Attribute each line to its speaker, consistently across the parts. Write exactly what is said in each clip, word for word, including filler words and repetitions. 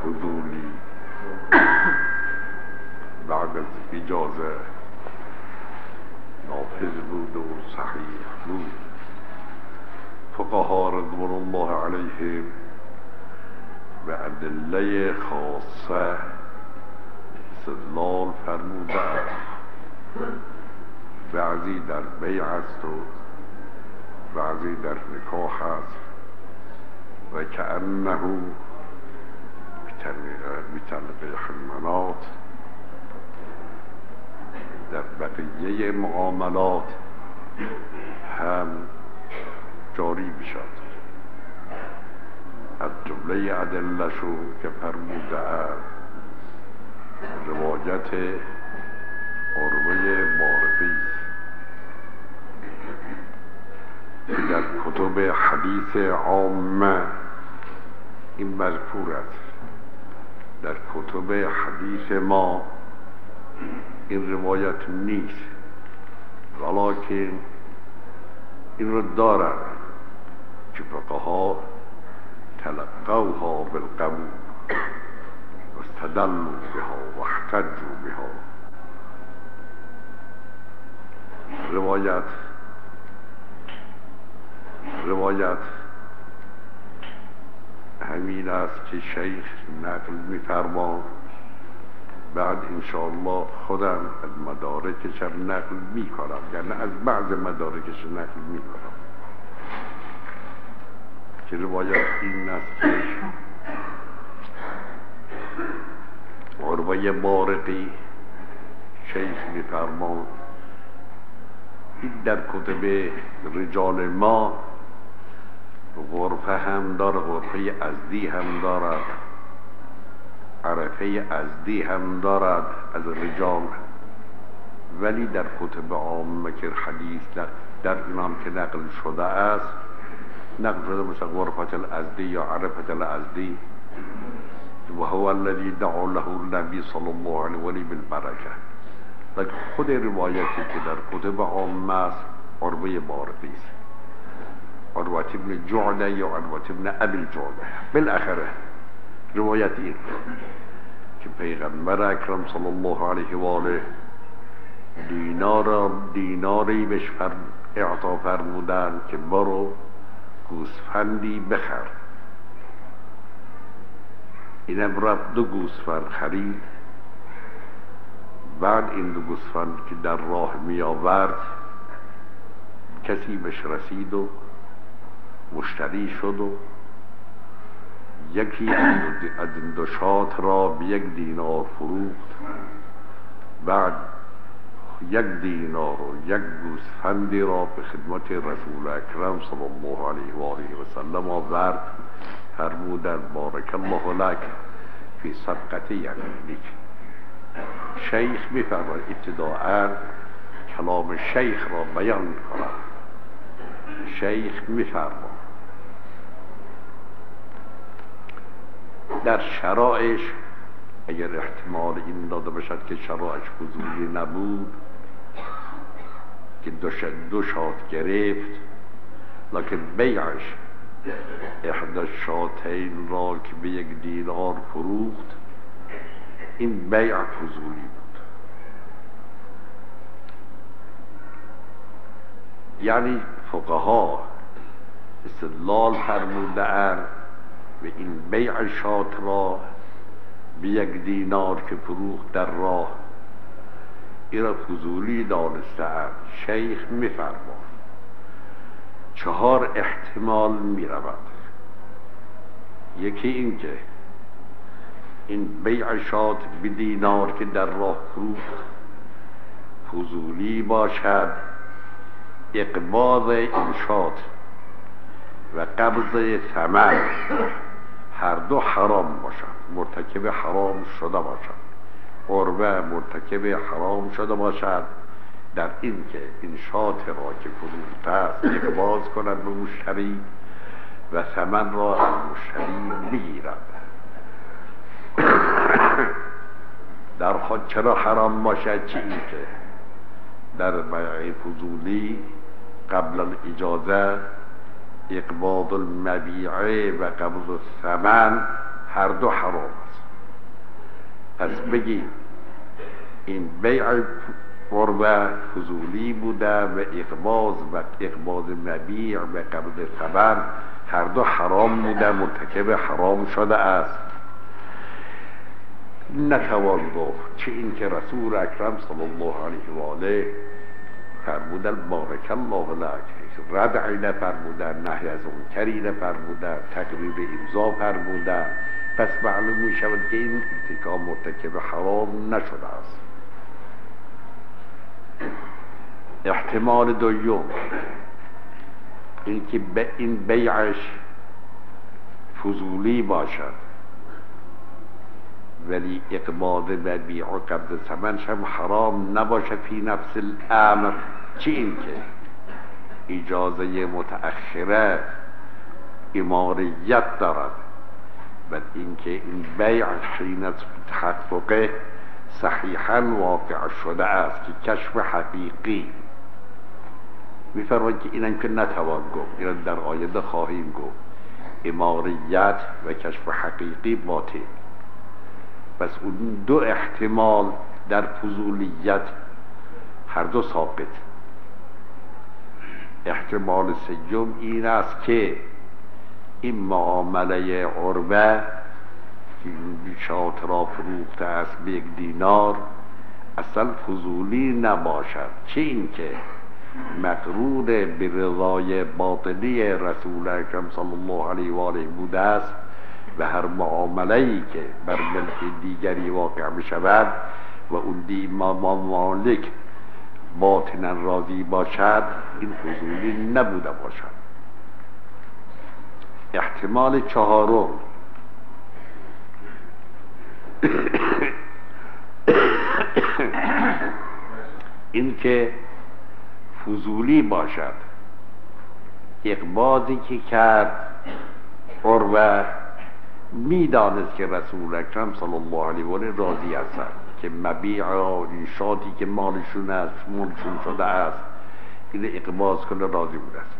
Speaker 1: فضولی بعد از اجازه نافذ بود و صحیح بود. فقها رضوان الله علیهم به ادله خاصه استدلال فرمودند. بعضی در بیع است و بعضی در نکاح است و کأنه بتلقیح المناط در بقیه معاملات هم جاری بشد. از جمله ادله‌شو که فرموده است روایت عروه بارقی در کتب حدیث عامه این مذکور است. در کتب حدیث ما این روایت نیست، ولیکن این رو دارن که فقها تلقوها بالقبول واستدلوا بها واحتجوا بها. روایت روایت همین است که شیخ نقل می‌فرماید. بعد انشاءالله خودم از مدارکش نقل می‌کنم، یعنی از بعض مدارکش نقل می‌کنم که روایت این است که عروه بارقی شیخ می‌فرماید این در کتب رجال ما غرفه هم داره، غرفه ازدی هم دارد، عرفه ازدی هم دارد از رجال، ولی در کتب عامه که حدیث در اینام که نقل شده است نقل شده مثل غرفه الازدی یا عرفه الازدی و هو الذي دعا له النبی صلی الله علیه و آله بالبرکه. لیکن خود روایتی که در کتب عامه است عروه بارقی است، عروه ابن جعده یا عروه ابن ابی الجعده. بالاخره روایت این که پیغمبر اکرم صلی الله علیه و آله دینار دیناری بهش اعطا فرمودند که برو گوسفندی بخر. اینم رفت دو گوسفند خرید. بعد این دو گوسفند که در راه می آورد کسی بهش رسید و مشتری شد و یکی از این دو شات را به یک دینار فروخت. بعد یک دینار و یک گوسفندی را به خدمت رسول اکرم صلی الله علیه و آله و سلم آورد. فرمودند بارک الله لک فی صدقه یمینک. شیخ می‌فرماید ابتداءً کلام شیخ را بیان می‌کند. شیخ می‌فرماید در شرایش اگر احتمال این داده باشد که شرایش فضولی نبود که دو, دو شات گرفت، لکن بیعش احد شاتین را که به یک دینار فروخت، این بیع فضولی بود. یعنی فقها استدلال فرموده اند و این بیع شات را به یک دینار که فروخت در راه این را فضولی دانسته اند. شیخ می‌فرماید چهار احتمال می‌رود. یکی این که این بیع شات به دینار که در راه فروخت فضولی باشد، اقباض این شات و قبض ثمن هر دو حرام باشد، مرتکب حرام شده باشد. عروه مرتکب حرام شده باشد در این که این شات را که فروخته است اقباض کند به مشتری و ثمن را از مشتری بگیرد. در خود چرا حرام باشد؟ چی این که در بیع فضولی قبل الاجازه اقباض المبیعه و قبض الثمن هر دو حرام است. پس بگی این بیع قربه فضولی بوده و اقباض و اقباض مبیع و قبض ثمن هر دو حرام بوده، مرتکب حرام شده است. نتوان گفت چه این که رسول اکرم صلی الله علیه و آله فرمودن بارک الله لک، ردعی نفرمودن، نهی از منکری نفرمودن، تقریر امضا فرمودن. پس معلوم می شود که این ارتکاب مرتکب حرام نشده است. احتمال دوم این که به این بیعش فضولی باشد ولی اقباض و بیع و قبض ثمنش هم حرام نباشه فی نفس الامر. چه این که اجازه متأخره اماریت دارد و اینکه این بیع حین تحقق صحیحا واقع شده است که کشف حقیقی می‌فرماید که اینم که نتوان گفت، اینا در آینده خواهیم گفت. اماریت و کشف حقیقی باطل. پس اون دو احتمال در فضولیت هر دو ثابت. احتمال سوم این است که این معامله عربه که شات را فروخته است به یک دینار اصلا فضولی نباشد، چه این که مقرون به رضای باطنی رسول اکرم صلی الله علیه و آله بوده است و هر معامله‌ای که بر ملک دیگری واقع بشود و اون دی مالک باطنا راضی باشد این فضولی نبوده باشد. احتمال چهارم این که فضولی باشد، اقباضی که کرد عروه میدانست که رسول اکرم صلی الله علیه و آله راضی هستند که مبیع این شاتی که مالشون است مالشون شده است این اقباض کنه، راضی بوده است.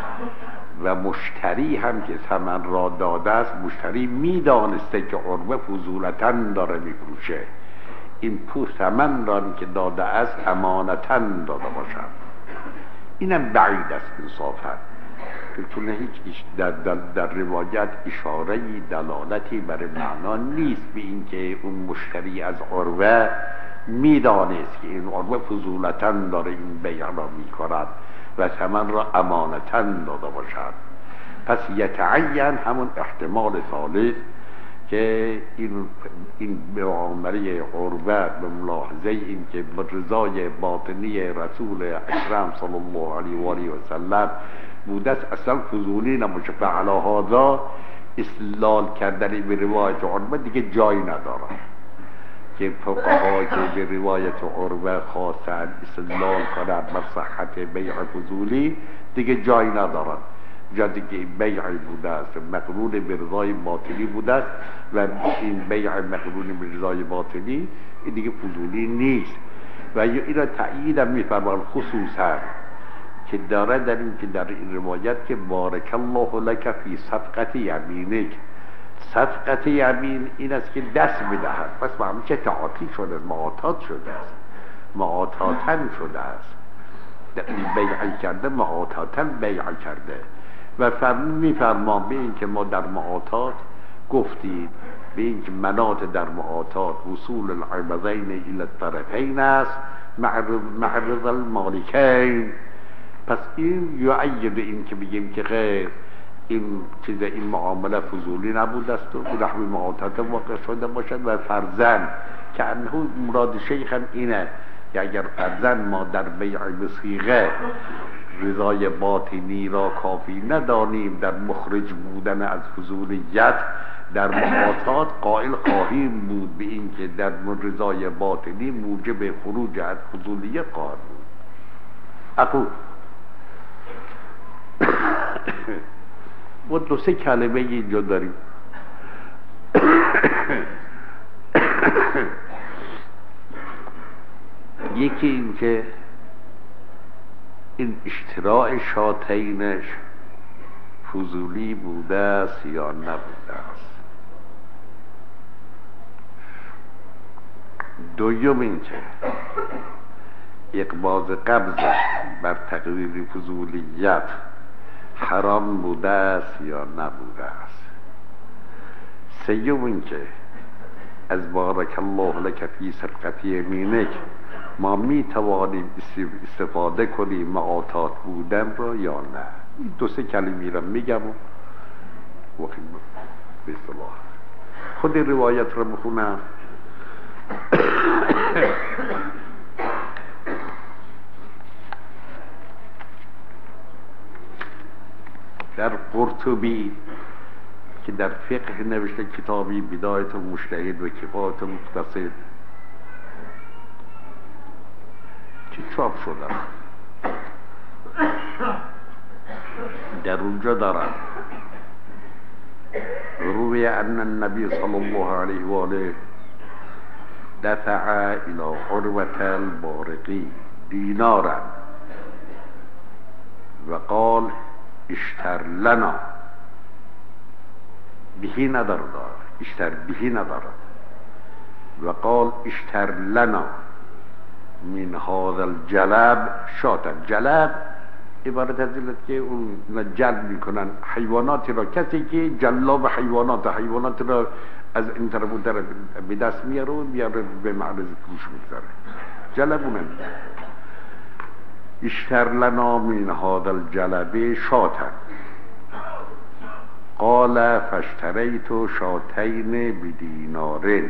Speaker 1: و مشتری هم که ثمن را داده است، مشتری میدانسته که عروه فضولتاً داره میفروشه، این پول ثمن را که داده است امانتاً داده باشد. اینم بعید است انصافاً، چون هیچ در, در, در روایت اشاره‌ای دلالتی برای معنا نیست به اینکه اون مشتری از عروه میدانست که این عروه فضولتاً داره این بیع را میکند و ثمن را امانتاً داده باشد. پس یتعین همون احتمال ثالث که این این معامله عروه به ملاحظه این که به رضای باطنی رسول اکرم صلی الله علیه و آله و سلم بوده است اصلا فضولی نباشه. فعلی هذا استدلال کردن به روایت عروه دیگه جایی نداره که فقها که به روایت عروه خواستن استدلال کنند بر صحت بیع فضولی دیگه جایی ندارن، جدی که بیعی بوده است مقرون به رضای باطنی بوده است و این بیع مقرون به رضای باطنی این دیگه فضولی نیست. و این را تأیید هم می‌فرمایند خصوصا که داره در این که در این روایت که بارک الله لک فی صفقت یمینک، صفقت یمین این است که دست بدهد، پس معلوم که تعاطی شده، معاطات شده است، معاطاتن شده است، بیعی کرده معاطاتن بیع کرده. و فرمون میفرمان به این که ما در معاطات گفتیم به این که مناط در معاطات وصول العوضین الى الطرفین است معرض المالکین. پس این یعید این که بگیم که غیر این چیز این معامله فضولی نبوده است و نحوی معاطات واقع شده باشد و فرزن که انه مراد شیخ هم اینه که اگر فرزن ما در بیع بصیغه رضای باطنی را کافی ندانیم در مخرج بودن از فضولیت، در معاطات قائل خواهیم بود به این که در رضای باطنی موجب خروج از فضولیت خواهد بود. اقول و دو سه کلمه اینجا داریم. یکی این که این اشتراع شاتینش فضولی بوده است یا نبوده است. دوم این که اقباض قبضش بر تقریر فضولیت حرام بوده است یا نبوده است. سیوم این که از بارک الله لک فی صدقه یمینک ما می توانیم استفاده کنیم معاطات بودن را یا نه. این دو سه کلمه را میگم و وقتی به اصطلاح خود روایت را بخونم. در قرطبی که در فقه نوشته کتابی بدایت المجتهد و کفایت المقتصد که چاپ شده در اونجا دارد روی ان النبی صلی الله علیه و آله دفع الى عروة البارقی دینارا و قال اشتر لنا بهی ندارد اشتر بهی ندارد و قال اشتر لنا من هذا الجلب شاتا. جلب عبارت از اینه که اون جلب میکنن حیواناتی را، کسی که جلاب حیوانات حیوانات را از این طرف اون طرف به دست میاره و بیاره به معرض فروش میگذاره. جلب اونم اشتر لنا من هذا الجلب شاتا قال فاشتریت شاتین بدینارین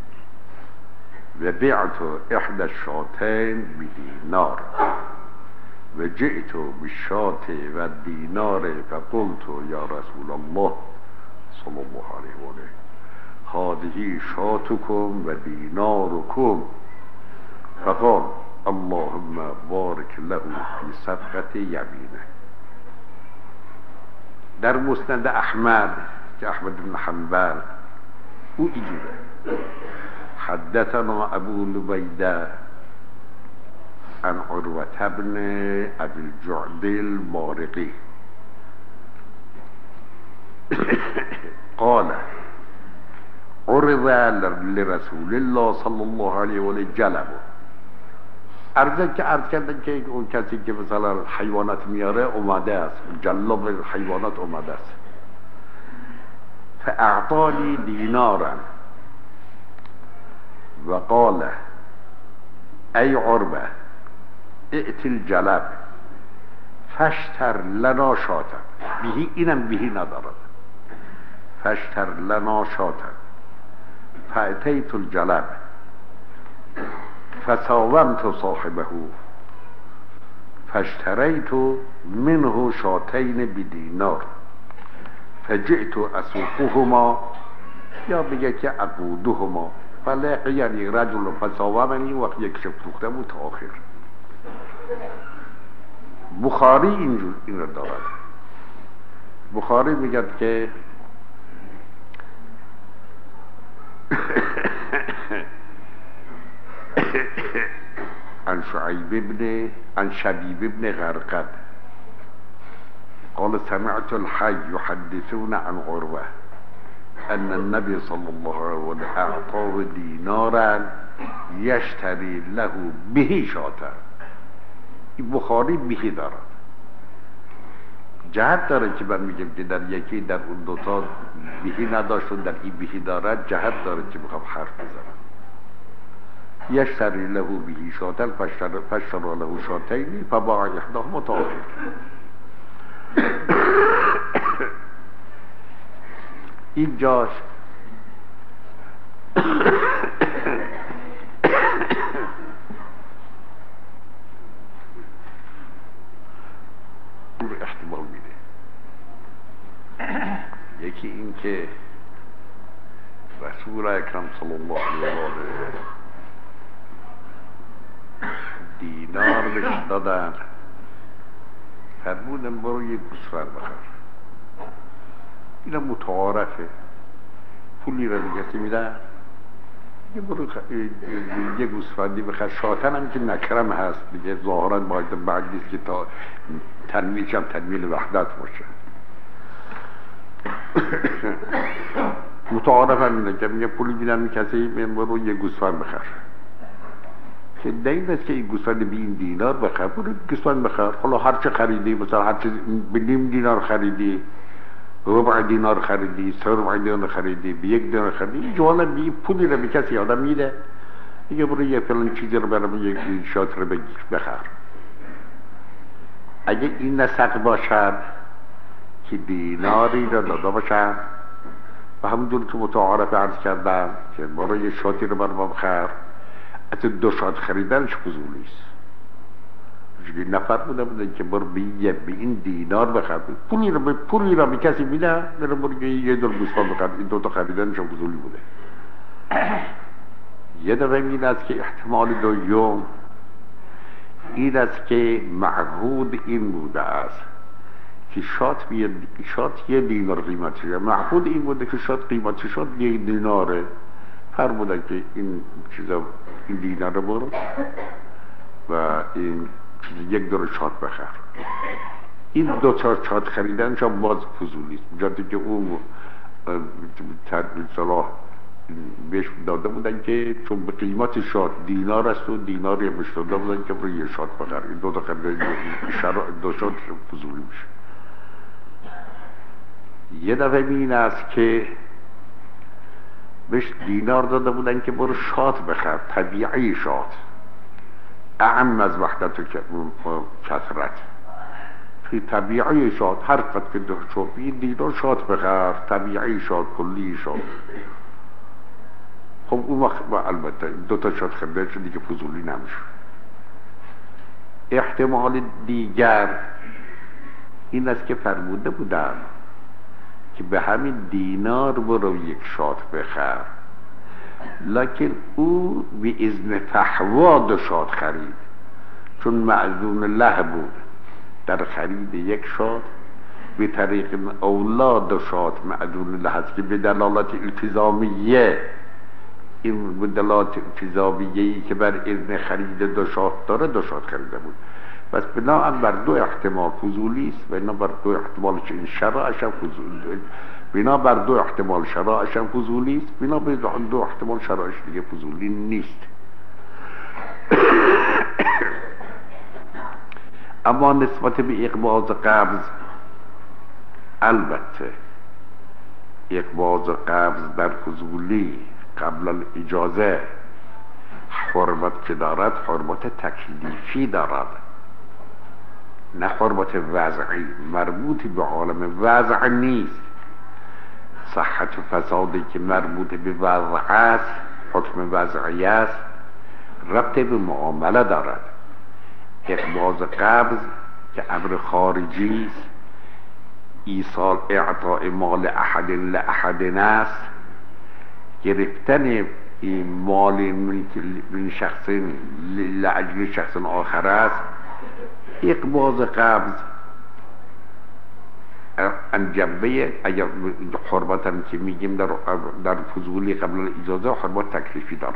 Speaker 1: و بعت احدى الشاتين بدينار و جئت بالشات و الدینار فقلت یا رسول الله صلی الله علیه و آله هذه شاتكم و دیناركم فقال اللهم بارك له في صفقة یمینه. در مسند احمد که احمد بن حنبل او اینجوره حدثنا ابو لبیده عن عروة بن ابي الجعد البارقي قال عرض لرسول الله صلی الله علیه و آله جلب. عرض که عرض کردن که اون کسی که مثلا حیوانات میاره اومده است، جلاب حیوانات اومده است. فاعطانی دینارا و قال ای عربه ائت الجلب فاشتر لنا شاتا بهی، اینم بهی ندارد، فاشتر لنا شاتا فاتیت الجلب فساومت صاحبه فاشتریت منه شاتین بدینار فجئت اسوقهما یا بگه که عقودهما فلقی یعنی رجل فساومنی وقت یک شب فروخته بود تا آخر. بخاری اینجور این رو دارد. بخاری میگد که عن شعیب ابن عن شبیب ابن غرقد قال سمعت الحي يحدثون عن عروة ان النبي صلى الله عليه وسلم اعطاه دینارا یشتری له به شاتا. این بخاری بهی دارد. جهت داره که من میگم که در یکی در اون دوتا بهی نداشت و در این بهی دارد، جهت داره که میخوام حرف بزنم. یشتری له به شاتا فاشتری له شاتین فباع احداهما تا آخر. این جاش احتمال میده. یکی این که رسول اکرم صلی الله علیه و آله دینار بهش دادن، فرمودن برو یک گوسفند بخر. اینم متعارفه، پولی را دیگه میدن یه برو یه گوسفندی بخر. شاتن هم که نکرم هست دیگه، ظاهرا باید بعد نیست که تا تنویلش هم تنویل وحدت باشه. متعارف هم میدن که میگه پولی میدن کسی برو یه گوسفند بخر. که دین است که این گوسفند بی این دینار بخر، برو گوسفند بخر، حالا هر چه خریدی، مثلا هر چه به نیم دینار خریدی، ربع دینار خریدی، سه ربع دینار خریدی، به یک دینار خریدی، جوالا بی پولی رو به کسی آدم میده، دیگه برو یه فلان چیزی رو برام یک شات رو بگیر بخر. اگه این نسق باشد که دیناری رو داده باشن و همونجور که متعارف عرض کردم که برو یه شاتی رو برام بخر، حتی دو شات خریدنش فضولی است. چون نفر بوده بودن که برو به این دینار بخر، پولی رو به پولی رو به کسی میده، برو برو یه دور گوسفند بخر، این دو تا خریدنش فضولی بوده. یه دفعه این است که احتمال دوم این است که معهود این بوده است که شات بیاد، شات یه دینار قیمتشه، معهود این بوده که شات قیمتش شات یه دیناره، فرمودن که این چیزا این دینار رو برو و این چیز یک دور شات بخر. این دو تا شات خریدن شما باز فضولی است، جاتی که اون صلاح بهش داده بودن که چون به قیمت شات دینار است و دیناری بهش داده بودن که برای یه شات بخر، این دو تا خریدن دو شات فضولی میشه. یه دفعه این است که بهش دینار داده بودن که برو شات بخر، طبیعی شات، اعم از وحدت و کثرت، که طبیعی شات هر قد که دو شوپی دینار شات بخر، طبیعی شات، کلی شات. خب اون وقت البته دو تا شات خریده شد دیگه فضولی نمیشه. احتمال دیگر این است که فرموده بودن که به همین دینار برو یک شات بخر، لکن او به اذن فحوا دو شات خرید، چون معذون له بود در خرید یک شات، به طریق اولاد دو شات معذون له است که به دلالت التزامیه، این به دلالت التزامیه‌ای که بر اذن خرید دو شات داره دو شات خریده بود. بس بناهن بر دو احتمال فضولی است، بنا بر دو احتمال این شرعش هم فضولی، بنا بر دو احتمال شرعش هم فضولی است، بنا بر دو احتمال شرعش دیگه فضولی نیست. اما نسبت به اقباض قبض، البته اقباض قبض در فضولی قبل الاجازه حرمت که دارد، حرمت تکلیفی دارد، نه حرمت وضعی، مربوط به عالم وضع نیست. صحت و فسادی که مربوط به وضع است، حکم وضعی است، ربط به معامله دارد. اقباض قبض که امر خارجی است، ایصال اعطاء مال احد لاحد است، گرفتن این مال من شخص لاجل شخص آخر است. اقباض قبض انجبه اگر حرمتا که میگیم در, در فضولی قبل اجازه حرمت تکلیفی دارد.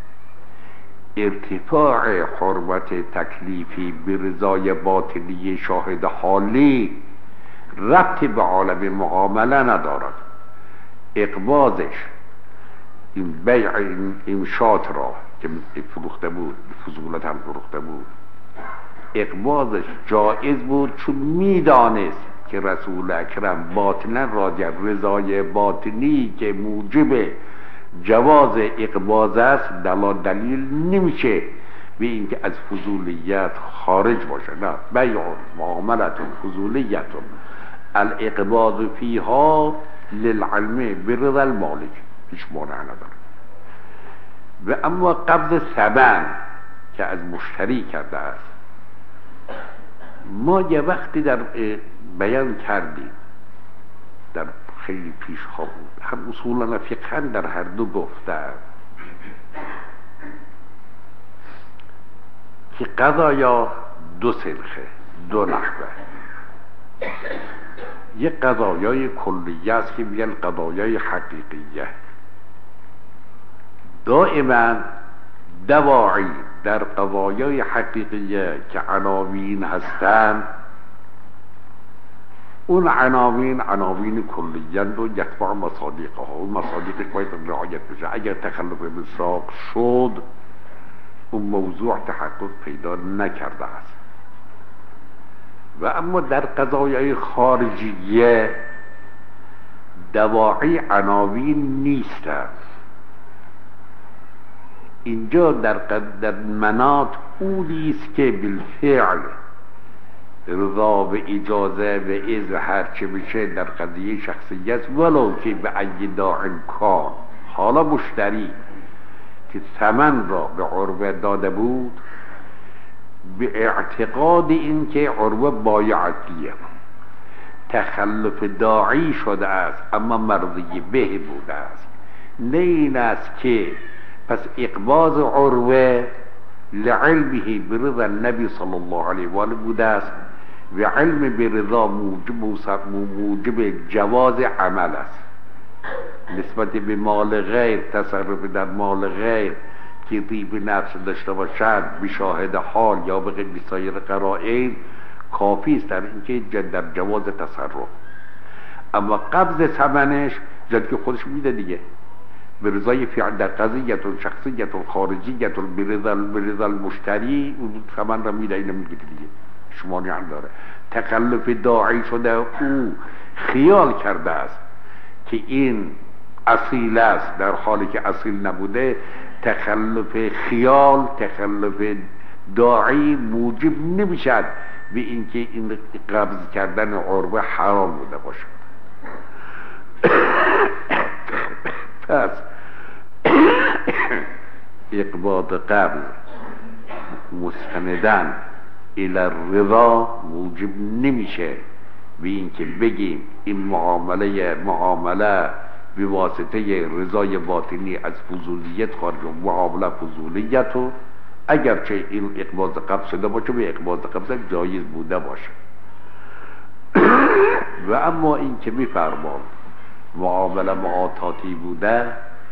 Speaker 1: ارتفاع حرمت تکلیفی به رضای باطنی شاهد حالی ربط به عالم معامله ندارد. اقباضش این بیع این شات را که فروخته بود، فضولت هم فروخته بود، اقباضش جایز بود چون میدانست که رسول اکرم باطنا را در رضای باطنی که موجب جواز اقباض است دلیل نمیشه به اینکه از فضولیت خارج باشه. نه، بیع معاملت فضولیت الاقباض فیها للعلم برضا المالک، هیچ مانع نداره. و اما قبض ثمن که از مشتری کرده است، ما یه وقتی در بیان کردیم، در خیلی پیش ها بود، هم اصولا فقها در هر دو گفتن که قضایا دو سلخه، دو نحوه. یک قضایای کلیه است که میگن قضایای حقیقیه. دائما دواعی در قضایای حقیقیه که عناوین هستند، اون عناوین عناوین کلیه‌اند و یتبع مصادیقها، اون مصادیق باید رعایت بشه. اگر تخلف مصداق شد اون موضوع تحقق پیدا نکرده است. و اما در قضایای خارجیه دواعی عناوین نیستند. اینجا در, در مناط اونی است که بالفعل رضا و اجازه و اذن هر چه بشه در قضیه شخصیت، ولو که به ای داع کان. حالا مشتری که ثمن را به عروه داده بود به اعتقاد این که عروه بایعتیه تخلف داعی شده است، اما مرضی به بوده است. نه این است که پس اقباض عروه لعلمه برضا النبی صلی الله علیه و آله بوده است و علم برضا موجب, موجب جواز عمل است. نسبت به مال غیر، تصرف در مال غیر که طیب نفس داشته باشد به شاهد حال یا به سایر قرائن کافی است در اینکه در جواز تصرف. اما قبض ثمنش جد که خودش میده دیگه، به رضای فعل در قضیت شخصیت خارجیت برضا برضا المشتری اون ثمن را میده، اینو میگه دیگه شما نیان داره. تکلف داعی شده او خیال کرده است که این اصیل است در حالی که اصیل نبوده. تخلف خیال، تخلف داعی موجب نمیشد به اینکه این قبض کردن عروه حرام بوده باشد. پس اقباض قبض مستندن الى الرضا موجب نمیشه به اینکه بگیم این معامله معامله به واسطه رضای باطنی از فضولیت خارج و معامله فضولیت و اگرچه این اقباض قبض شده باشه به اقباض قبض جایز بوده باشه. و اما این که میفرمان معامله معاطاتی بوده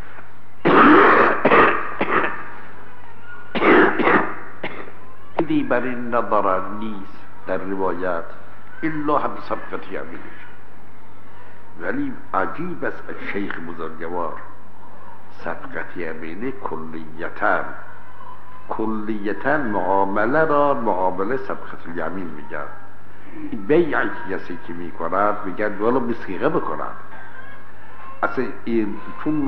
Speaker 1: دی بر این نظر نیست در روایت الا هم سبقتی عمیلی. ولی عجیب است از شیخ بزرگوار سبقتی عمیلی کلیتاً کلیتاً معامله را معامله سبقت الیمین میگن. بیعی کسی که میکند میگن ولو بصیغه بکند. اصلا این چون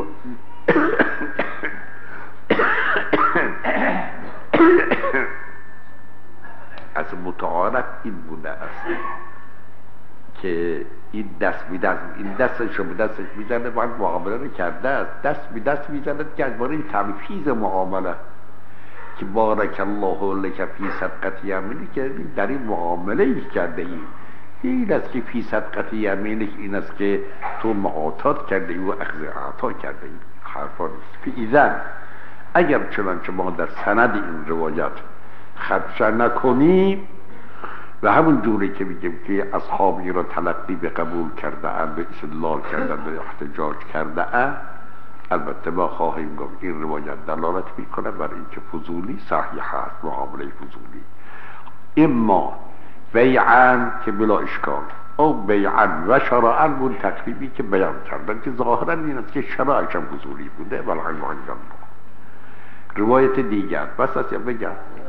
Speaker 1: از متعارف این بوده است که این دست بی دست این دستش رو به دستش میزنه باید معامله رو کرده است. دست بی دست میزنه که از باره این تنفیذ معامله که بارک الله لک فی صدقه یمینک که در این معامله ای کرده ای. این است که فی صدقه یمینک این است که تو معاطات کرده ای و اخذ اعطا کرده ای. حرفا نیست. فی ایذن اگر چنانچه ما در سند این روایت خدشه نکنیم و همون جوری که میگیم که اصحابی را تلقی به قبول کرده اند به استدلال کرده به احتجاج کرده اند، البته ما خواهیم گفت این روایت دلالت میکنه بر اینکه فضولی صحیح است. معامله فضولی اما بیعن که بلا اشکال او بیعن و شرعن بون تقریبی که بیان کردن که ظاهرا این است که شرعش هم فضولی بوده. ولی روایت دیگر بس است یا بگم